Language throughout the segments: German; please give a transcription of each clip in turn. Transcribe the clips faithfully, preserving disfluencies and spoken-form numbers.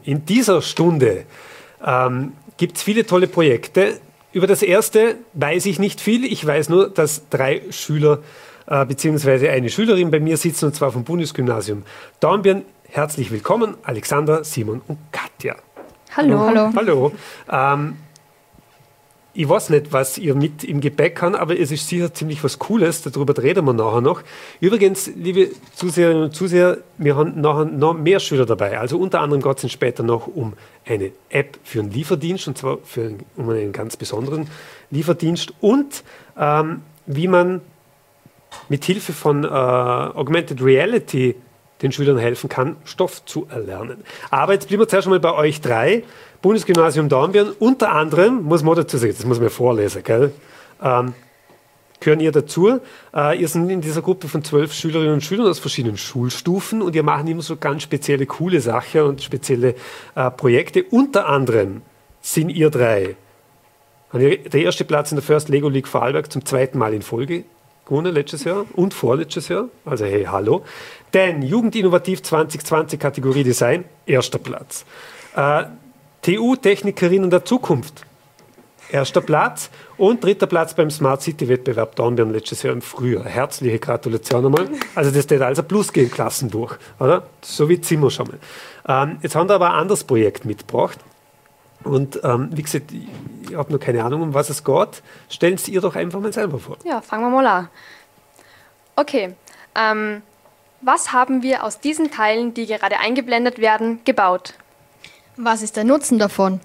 in dieser Stunde ähm, gibt es viele tolle Projekte. Über das erste weiß ich nicht viel. Ich weiß nur, dass drei Schüler äh, bzw. eine Schülerin bei mir sitzen, und zwar vom Bundesgymnasium Dornbirn. Herzlich willkommen, Alexander, Simon und Katja. Hallo. Hallo. Hallo. Ähm, ich weiß nicht, was ihr mit im Gepäck habt, aber es ist sicher ziemlich was Cooles. Darüber reden wir nachher noch. Übrigens, liebe Zuseherinnen und Zuseher, wir haben nachher noch mehr Schüler dabei. Also unter anderem geht es später noch um eine App für einen Lieferdienst, und zwar für einen, um einen ganz besonderen Lieferdienst, und ähm, wie man mit Hilfe von äh, Augmented Reality den Schülern helfen kann, Stoff zu erlernen. Aber jetzt bleiben wir zuerst mal bei euch drei. Bundesgymnasium Dornbirn, unter anderem, muss man dazu sagen, das muss man vorlesen, gell? Ähm, gehören ihr dazu. Äh, ihr seid in dieser Gruppe von zwölf Schülerinnen und Schülern aus verschiedenen Schulstufen, und ihr macht immer so ganz spezielle, coole Sachen und spezielle äh, Projekte. Unter anderem sind ihr drei, der erste Platz in der First Lego League Vorarlberg zum zweiten Mal in Folge gewonnen, letztes Jahr und vorletztes Jahr. Also hey, hallo. Denn Jugendinnovativ zwanzig zwanzig Kategorie Design, erster Platz. Äh, T U-Technikerinnen der Zukunft, erster Platz. Und dritter Platz beim Smart City-Wettbewerb Dornbirn letztes Jahr im Frühjahr. Herzliche Gratulation einmal. Also das steht also Plus gegen Klassen durch, oder? So wie Zimmer schon mal. Ähm, jetzt haben wir aber ein anderes Projekt mitgebracht. Und ähm, wie gesagt, ich habe noch keine Ahnung, um was es geht. Stellen Sie ihr doch einfach mal selber vor. Ja, fangen wir mal an. Okay, ähm, was haben wir aus diesen Teilen, die gerade eingeblendet werden, gebaut? Was ist der Nutzen davon?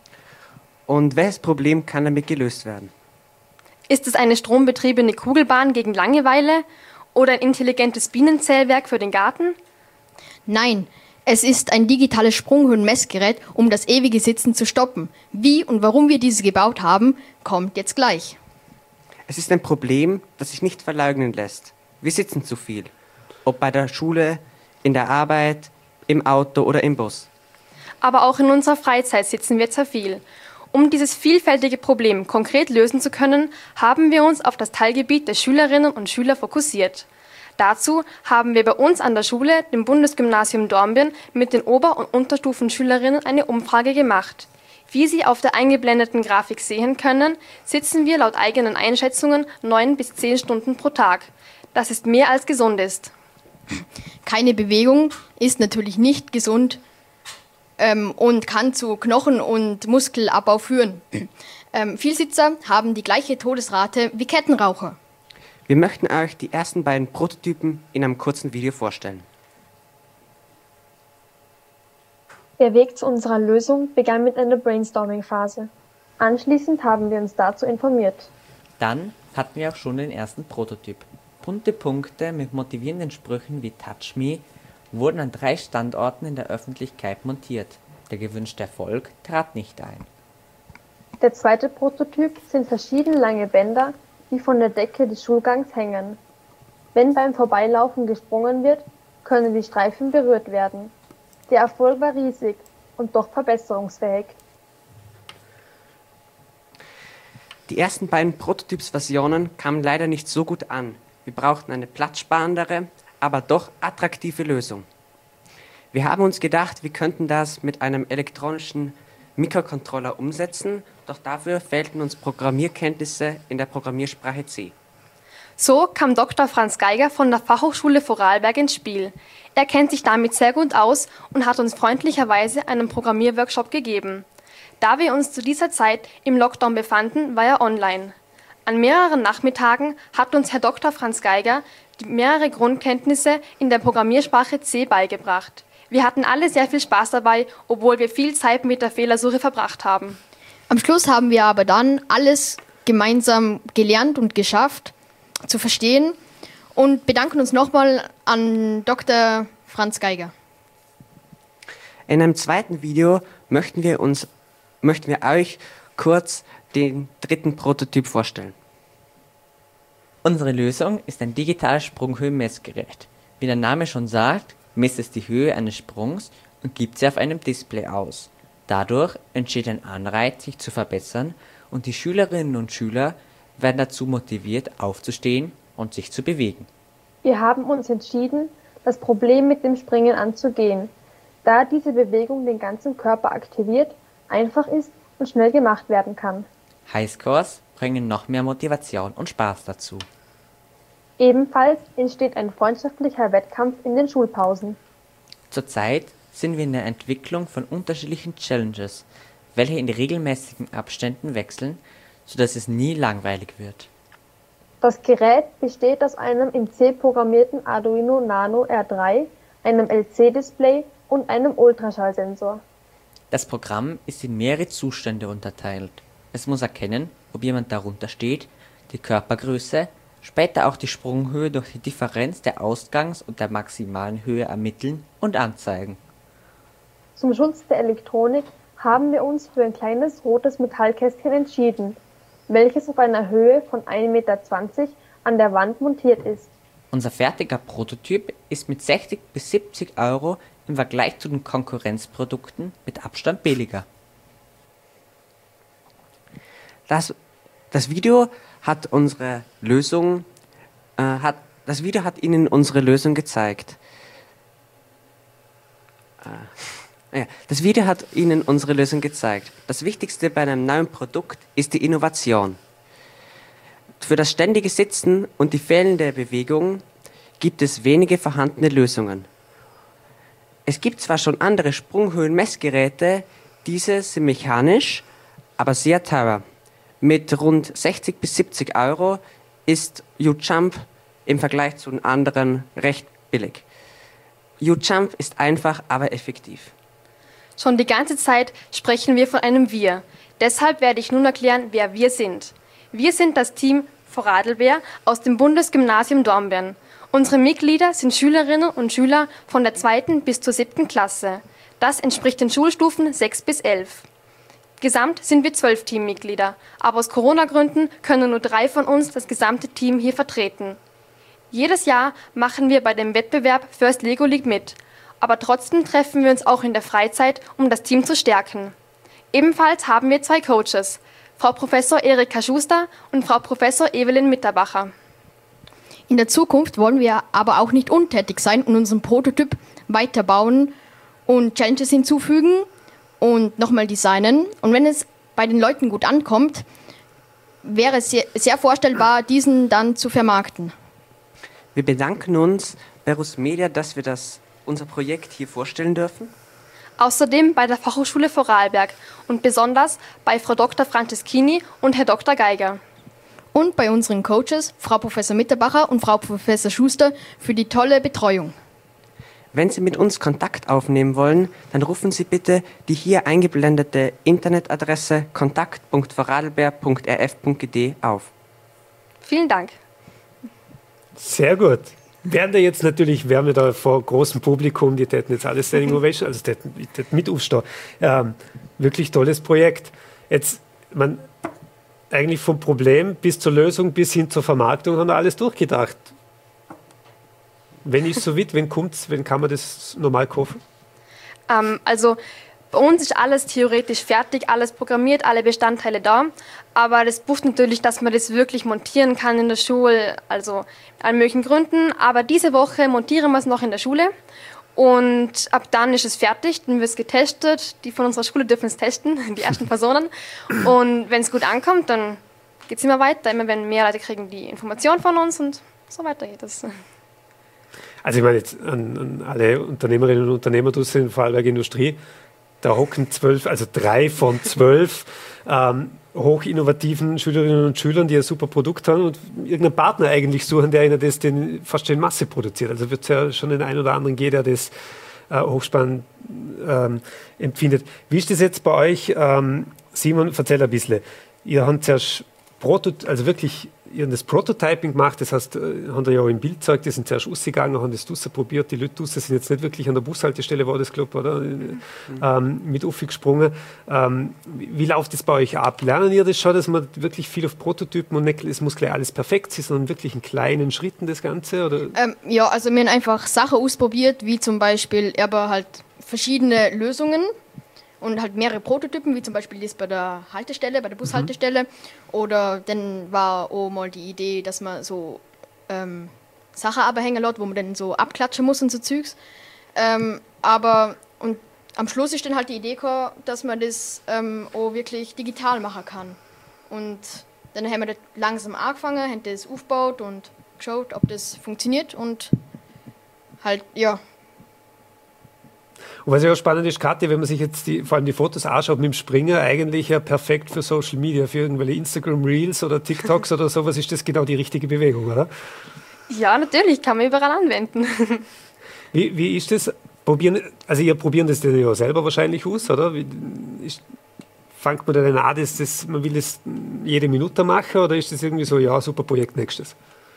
Und welches Problem kann damit gelöst werden? Ist es eine strombetriebene Kugelbahn gegen Langeweile oder ein intelligentes Bienenzählwerk für den Garten? Nein, es ist ein digitales Sprunghöhenmessgerät, um das ewige Sitzen zu stoppen. Wie und warum wir dieses gebaut haben, kommt jetzt gleich. Es ist ein Problem, das sich nicht verleugnen lässt. Wir sitzen zu viel. Ob bei der Schule, in der Arbeit, im Auto oder im Bus. Aber auch in unserer Freizeit sitzen wir zu viel. Um dieses vielfältige Problem konkret lösen zu können, haben wir uns auf das Teilgebiet der Schülerinnen und Schüler fokussiert. Dazu haben wir bei uns an der Schule, dem Bundesgymnasium Dornbirn, mit den Ober- und Unterstufenschülerinnen eine Umfrage gemacht. Wie Sie auf der eingeblendeten Grafik sehen können, sitzen wir laut eigenen Einschätzungen neun bis zehn Stunden pro Tag. Das ist mehr als gesund ist. Keine Bewegung ist natürlich nicht gesund ähm, und kann zu Knochen- und Muskelabbau führen. Ähm, Vielsitzer haben die gleiche Todesrate wie Kettenraucher. Wir möchten euch die ersten beiden Prototypen in einem kurzen Video vorstellen. Der Weg zu unserer Lösung begann mit einer Brainstorming-Phase. Anschließend haben wir uns dazu informiert. Dann hatten wir auch schon den ersten Prototyp. Bunte Punkte mit motivierenden Sprüchen wie Touch Me wurden an drei Standorten in der Öffentlichkeit montiert. Der gewünschte Erfolg trat nicht ein. Der zweite Prototyp sind verschiedene lange Bänder, die von der Decke des Schulgangs hängen. Wenn beim Vorbeilaufen gesprungen wird, können die Streifen berührt werden. Der Erfolg war riesig und doch verbesserungsfähig. Die ersten beiden Prototypsversionen kamen leider nicht so gut an. Wir brauchten eine platzsparendere, aber doch attraktive Lösung. Wir haben uns gedacht, wir könnten das mit einem elektronischen Mikrocontroller umsetzen, doch dafür fehlten uns Programmierkenntnisse in der Programmiersprache C. So kam Doktor Franz Geiger von der Fachhochschule Vorarlberg ins Spiel. Er kennt sich damit sehr gut aus und hat uns freundlicherweise einen Programmierworkshop gegeben. Da wir uns zu dieser Zeit im Lockdown befanden, war er online. An mehreren Nachmittagen hat uns Herr Doktor Franz Geiger mehrere Grundkenntnisse in der Programmiersprache C beigebracht. Wir hatten alle sehr viel Spaß dabei, obwohl wir viel Zeit mit der Fehlersuche verbracht haben. Am Schluss haben wir aber dann alles gemeinsam gelernt und geschafft zu verstehen und bedanken uns nochmal an Doktor Franz Geiger. In einem zweiten Video möchten wir, uns, möchten wir euch kurz den dritten Prototyp vorstellen. Unsere Lösung ist ein digitales Sprunghöhenmessgerät. Wie der Name schon sagt, misst es die Höhe eines Sprungs und gibt sie auf einem Display aus. Dadurch entsteht ein Anreiz, sich zu verbessern, und die Schülerinnen und Schüler werden dazu motiviert, aufzustehen und sich zu bewegen. Wir haben uns entschieden, das Problem mit dem Springen anzugehen. da diese Bewegung den ganzen Körper aktiviert, einfach ist und schnell gemacht werden kann. Highscores bringen noch mehr Motivation und Spaß dazu. Ebenfalls entsteht ein freundschaftlicher Wettkampf in den Schulpausen. Zurzeit sind wir in der Entwicklung von unterschiedlichen Challenges, welche in regelmäßigen Abständen wechseln, sodass es nie langweilig wird. Das Gerät besteht aus einem in C programmierten Arduino Nano R drei, einem L C-Display und einem Ultraschallsensor. Das Programm ist in mehrere Zustände unterteilt. Es muss erkennen, ob jemand darunter steht, die Körpergröße, später auch die Sprunghöhe durch die Differenz der Ausgangs- und der maximalen Höhe ermitteln und anzeigen. Zum Schutz der Elektronik haben wir uns für ein kleines rotes Metallkästchen entschieden, welches auf einer Höhe von ein Meter zwanzig an der Wand montiert ist. Unser fertiger Prototyp ist mit sechzig bis siebzig Euro im Vergleich zu den Konkurrenzprodukten mit Abstand billiger. Das, das Video hat unsere Lösung, äh, hat, das Video hat Ihnen unsere Lösung gezeigt. Äh, ja, das Video hat Ihnen unsere Lösung gezeigt. Das Wichtigste bei einem neuen Produkt ist die Innovation. Für das ständige Sitzen und die fehlende Bewegung gibt es wenige vorhandene Lösungen. Es gibt zwar schon andere Sprunghöhenmessgeräte, diese sind mechanisch, aber sehr teuer. Mit rund sechzig bis siebzig Euro ist U-Jump im Vergleich zu den anderen recht billig. U-Jump ist einfach, aber effektiv. Schon die ganze Zeit sprechen wir von einem Wir. Deshalb werde ich nun erklären, wer wir sind. Wir sind das Team Vorarlberg aus dem Bundesgymnasium Dornbirn. Unsere Mitglieder sind Schülerinnen und Schüler von der zweiten bis zur siebten Klasse. Das entspricht den Schulstufen sechs bis elf. Gesamt sind wir zwölf Teammitglieder, aber aus Corona-Gründen können nur drei von uns das gesamte Team hier vertreten. Jedes Jahr machen wir bei dem Wettbewerb First Lego League mit, aber trotzdem treffen wir uns auch in der Freizeit, um das Team zu stärken. Ebenfalls haben wir zwei Coaches, Frau Professor Erika Schuster und Frau Professor Evelyn Mitterbacher. In der Zukunft wollen wir aber auch nicht untätig sein und unseren Prototyp weiterbauen und Challenges hinzufügen und nochmal designen. Und wenn es bei den Leuten gut ankommt, wäre es sehr, sehr vorstellbar, diesen dann zu vermarkten. Wir bedanken uns bei Rus Media, dass wir das, unser Projekt hier vorstellen dürfen. Außerdem bei der Fachhochschule Vorarlberg und besonders bei Frau Doktor Franceschini und Herr Doktor Geiger. Und bei unseren Coaches, Frau Professor Mitterbacher und Frau Professor Schuster, für die tolle Betreuung. Wenn Sie mit uns Kontakt aufnehmen wollen, dann rufen Sie bitte die hier eingeblendete Internetadresse kontakt punkt vorarlberg punkt r f punkt g d auf. Vielen Dank. Sehr gut. Wären da jetzt natürlich, wären wir da vor großem Publikum, die täten jetzt alles Standing Ovation, also täten, täten mit aufstehen. Ähm, wirklich tolles Projekt. Jetzt, man, eigentlich vom Problem bis zur Lösung bis hin zur Vermarktung haben wir alles durchgedacht. Wenn ist so weit, wenn kommt's, wenn kann man das normal kaufen? Ähm, also bei uns ist alles theoretisch fertig, alles programmiert, alle Bestandteile da. Aber das braucht natürlich, dass man das wirklich montieren kann in der Schule, also an möglichen Gründen. Aber diese Woche montieren wir es noch in der Schule. Und ab dann ist es fertig, dann wird es getestet. Die von unserer Schule dürfen es testen, die ersten Personen. Und wenn es gut ankommt, dann geht es immer weiter. Immer wenn mehr Leute kriegen die Information von uns und so weiter geht es. Also ich meine jetzt an, an alle Unternehmerinnen und Unternehmer draußen in der Vorarlberger Industrie, da hocken zwölf, also drei von zwölf ähm, hochinnovativen Schülerinnen und Schülern, die ein super Produkt haben und irgendeinen Partner eigentlich suchen, der ihnen das den, fast in Masse produziert. Also wird es ja schon den einen oder anderen geben, der das äh, hochspannend ähm, empfindet. Wie ist das jetzt bei euch? Ähm, Simon, erzähl ein bisschen. Ihr habt zuerst Protot- also wirklich ihr habt das Prototyping gemacht, das heißt, äh, haben ja auch im Bild gezeigt, die sind zuerst rausgegangen, haben das draussen probiert, die Leute draussen sind jetzt nicht wirklich an der Bushaltestelle, war das, glaube ich, oder? Mhm. Ähm, mit aufgesprungen. Ähm, wie, wie läuft das bei euch ab? Lernen ihr das schon, dass man wirklich viel auf Prototypen und nicht, es muss gleich alles perfekt sein, sondern wirklich in kleinen Schritten das Ganze? Oder? Ähm, ja, also wir haben einfach Sachen ausprobiert, wie zum Beispiel aber halt verschiedene Lösungen und halt mehrere Prototypen, wie zum Beispiel das bei der Haltestelle, bei der Bushaltestelle. Mhm. Oder dann war auch mal die Idee, dass man so ähm, Sachen abhängen lässt, wo man dann so abklatschen muss und so Zeugs. Ähm, aber und am Schluss ist dann halt die Idee gekommen, dass man das ähm, auch wirklich digital machen kann. Und dann haben wir das langsam angefangen, haben das aufgebaut und geschaut, ob das funktioniert und halt, ja. Und was ja auch spannend ist, Kathi, wenn man sich jetzt die, vor allem die Fotos anschaut mit dem Springer, eigentlich ja perfekt für Social Media, für irgendwelche Instagram Reels oder TikToks oder sowas, ist das genau die richtige Bewegung, oder? Ja, natürlich, kann man überall anwenden. Wie, wie ist das? Probieren, also ihr probieren das ja selber wahrscheinlich aus, oder? Wie, ist, fängt man dann an, dass das, man will das jede Minute machen, oder ist das irgendwie so, ja, super Projekt, nächstes?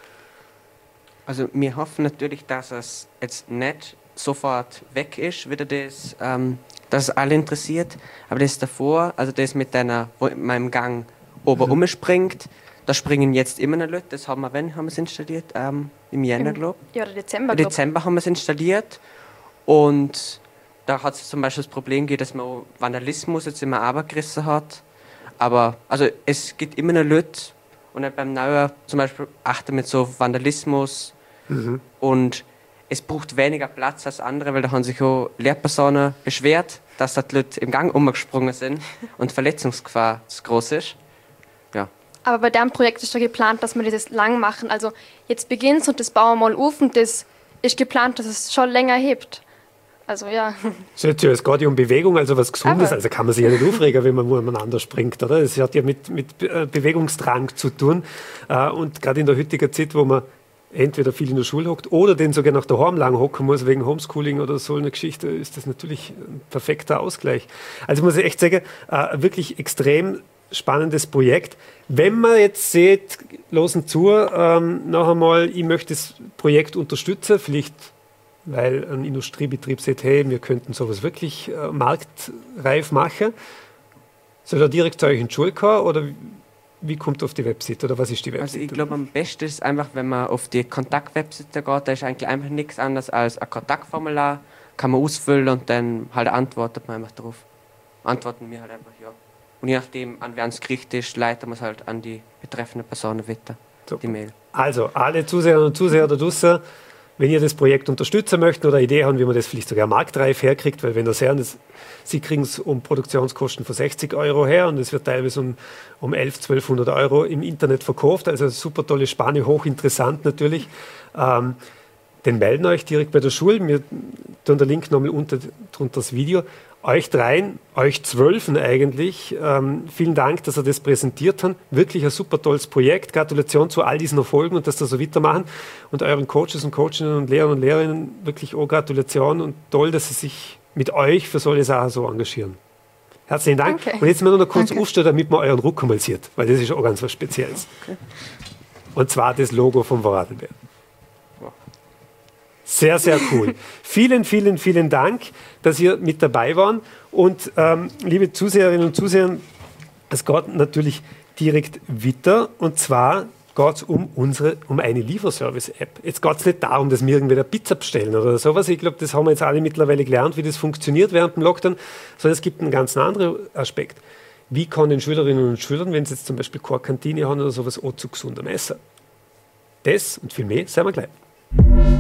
Also wir hoffen natürlich, dass es jetzt nicht sofort weg ist, wieder das, ähm, dass es alle interessiert. Aber das davor, also das mit deiner, wo in meinem Gang oben mhm. umspringt, da springen jetzt immer noch Leute. Das haben wir, wann haben wir es installiert? Ähm, Im Jänner, glaube ich. Ja, oder Dezember. Im Dezember haben wir es installiert. Und da hat es zum Beispiel das Problem gegeben, dass man Vandalismus jetzt immer abgerissen hat. Aber also es gibt immer noch Leute. Und dann beim Neuen zum Beispiel achten wir so auf Vandalismus. Mhm. Und es braucht weniger Platz als andere, weil da haben sich auch Lehrpersonen beschwert, dass die Leute im Gang umgesprungen sind und die Verletzungsgefahr zu groß ist. Ja. Aber bei dem Projekt ist ja geplant, dass wir das lang machen. Also jetzt beginnt es und das bauen wir mal auf und das ist geplant, dass es schon länger hebt. Also ja. Es geht ja um Bewegung, also was Gesundes. Aber. Also kann man sich ja nicht aufregen, wenn man miteinander springt, oder? Es hat ja mit, mit Bewegungsdrang zu tun. Und gerade in der heutigen Zeit, wo man entweder viel in der Schule hockt oder den sogar nach daheim lang hocken muss, wegen Homeschooling oder so eine Geschichte, ist das natürlich ein perfekter Ausgleich. Also muss ich echt sagen, äh, wirklich extrem spannendes Projekt. Wenn man jetzt sieht, losen zu, ähm, noch einmal, ich möchte das Projekt unterstützen, vielleicht weil ein Industriebetrieb sagt, hey, wir könnten sowas wirklich äh, marktreif machen. Soll er direkt zu euch in die Schule kommen oder wie kommt auf die Website oder was ist die Website? Also ich glaube, am besten ist einfach, wenn man auf die Kontakt-Webseite geht, da ist eigentlich einfach nichts anderes als ein Kontaktformular, kann man ausfüllen und dann halt antwortet man einfach darauf. Antworten wir halt einfach ja. Und je nachdem, an wer es gerichtet ist, leiten wir es halt an die betreffende Person weiter, die Mail. Also, alle Zuseherinnen und Zuseher da draußen, wenn ihr das Projekt unterstützen möchtet oder eine Idee haben, wie man das vielleicht sogar marktreif herkriegt, weil wenn ihr sehen, das, sie kriegen es um Produktionskosten von sechzig Euro her und es wird teilweise um, um elf, zwölfhundert Euro im Internet verkauft, also super tolle Spanne, hochinteressant natürlich. Ähm, den melden euch direkt bei der Schule, wir tun den Link nochmal unter drunter das Video. Euch dreien, euch zwölfen eigentlich, ähm, vielen Dank, dass ihr das präsentiert habt. Wirklich ein super tolles Projekt. Gratulation zu all diesen Erfolgen und dass ihr so weitermachen. Und euren Coaches und Coachinnen und Lehrern und Lehrerinnen wirklich auch Gratulation und toll, dass sie sich mit euch für solche Sachen so engagieren. Herzlichen Dank. Danke. Und jetzt mal noch kurz Danke. aufstehen, damit man euren Ruck mal sieht, weil das ist auch ganz was Spezielles. Okay. Und zwar das Logo vom Vorarlberg. Sehr, sehr cool. Vielen, vielen, vielen Dank, dass ihr mit dabei waren. Und ähm, liebe Zuseherinnen und Zuseher, es geht natürlich direkt weiter. Und zwar geht es um, unsere, um eine Lieferservice-App. Jetzt geht es nicht darum, dass wir irgendwie eine Pizza bestellen oder sowas. Ich glaube, das haben wir jetzt alle mittlerweile gelernt, wie das funktioniert während dem Lockdown. Sondern es gibt einen ganz anderen Aspekt. Wie kann den Schülerinnen und Schülern, wenn sie jetzt zum Beispiel keine Kantine haben oder sowas, auch zu gesundem Essen? Das und viel mehr sehen wir gleich.